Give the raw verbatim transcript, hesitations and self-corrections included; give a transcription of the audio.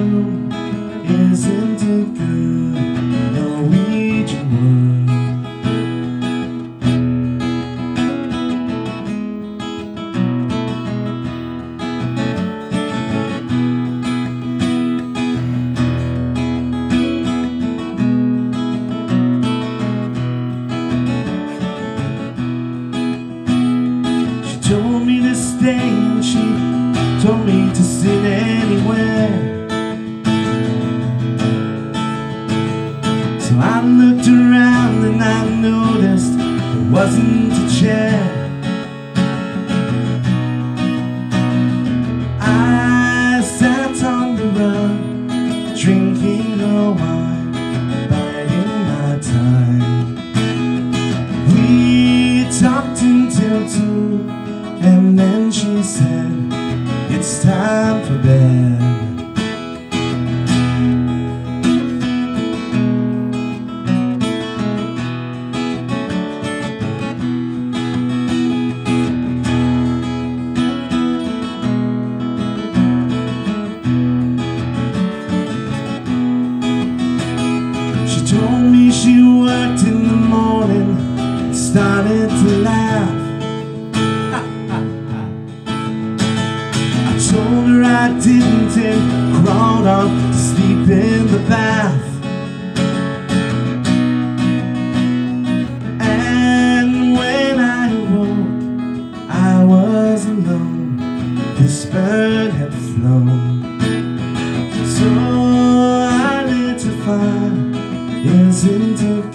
room isn't a good Norwegian word. She told me to stay and she told me to sit anywhere. So I looked around and I noticed there wasn't a chair. I sat on the rug, drinking her wine, biding my time. We talked until two, and then she said, "It's time for bed." She told me she worked in the morning and started to laugh. I told her I didn't and crawled off to sleep in the bath. And when I awoke, I was alone. This bird had flown. So I lit a fire, isn't it